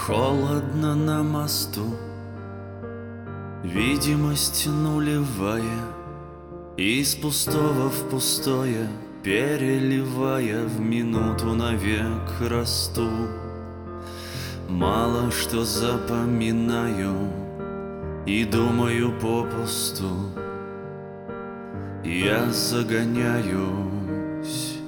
Холодно на мосту, видимость нулевая, из пустого в пустое, переливая в минуту навек расту. Мало что запоминаю и думаю попусту. Я загоняюсь,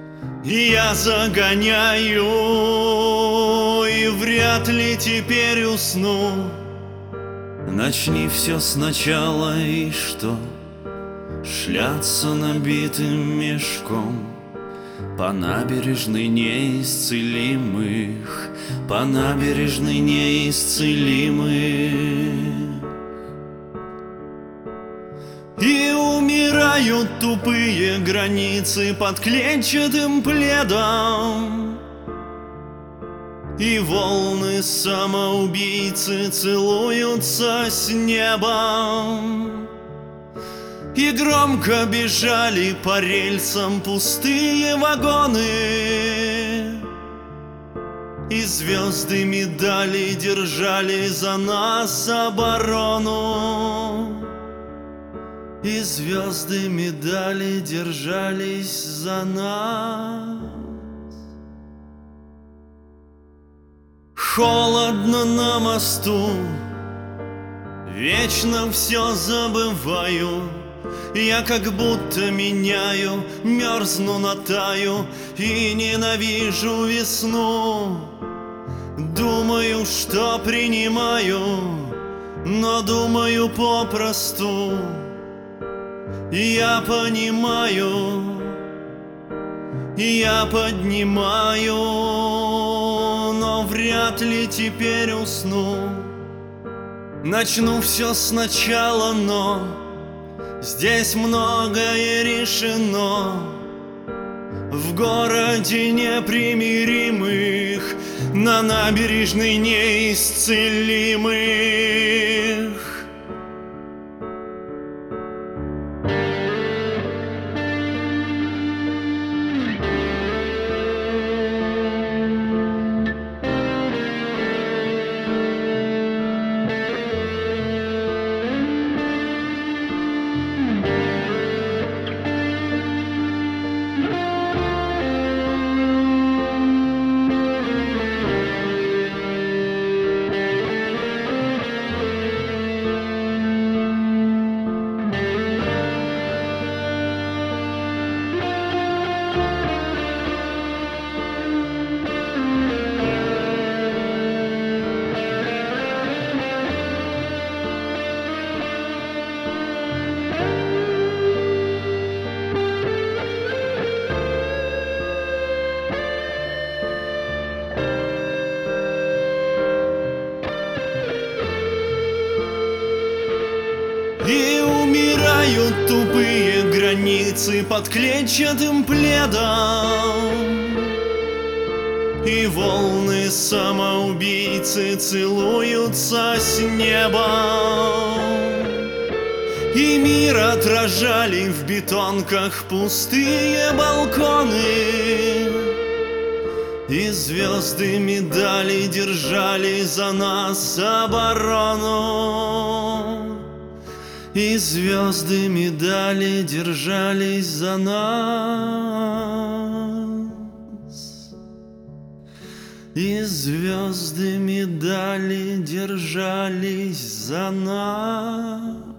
и вряд ли теперь усну. Начни все сначала, и что? Шляться набитым мешком по набережной неисцелимых, по набережной неисцелимых. И умирают тупые границы под клетчатым пледом, и волны самоубийцы целуются с небом. И громко бежали по рельсам пустые вагоны, и звезды медали держали за нас оборону. И звезды медали держались за нас. Холодно на мосту, вечно все забываю. Я как будто меняю, мерзну, натаю и ненавижу весну. Думаю, что принимаю, но думаю попросту. Я понимаю, я поднимаю, но вряд ли теперь усну. Начну все сначала, но здесь многое решено. В городе непримиримых, на набережной неисцелимых. И умирают тупые границы под клетчатым пледом, и волны самоубийцы целуются с небом. И мир отражали в бетонках пустые балконы, и звезды медали держали за нас оборону. И звезды медали держались за нас. И звезды медали держались за нас.